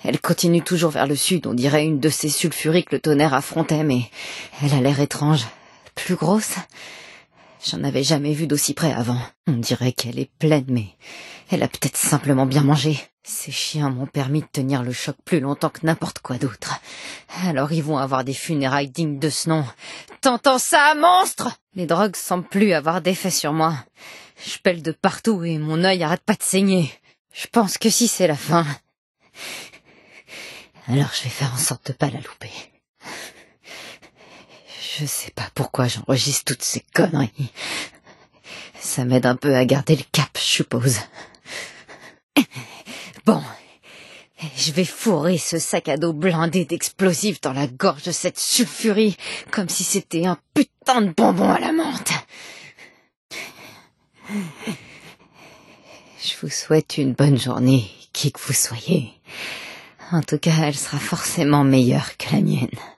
Elle continue toujours vers le sud, on dirait une de ces sulfuries que le tonnerre affrontait, mais elle a l'air étrange. Plus grosse. J'en avais jamais vu d'aussi près avant. On dirait qu'elle est pleine, mais elle a peut-être simplement bien mangé. Ces chiens m'ont permis de tenir le choc plus longtemps que n'importe quoi d'autre. Alors ils vont avoir des funérailles dignes de ce nom. T'entends ça, monstre? Les drogues semblent plus avoir d'effet sur moi. Je pèle de partout et mon œil arrête pas de saigner. Je pense que si c'est la fin... Alors je vais faire en sorte de pas la louper. Je sais pas pourquoi j'enregistre toutes ces conneries. Ça m'aide un peu à garder le cap, je suppose. Bon, je vais fourrer ce sac à dos blindé d'explosifs dans la gorge de cette sulfurie, comme si c'était un putain de bonbon à la menthe. Je vous souhaite une bonne journée, qui que vous soyez. En tout cas, elle sera forcément meilleure que la mienne.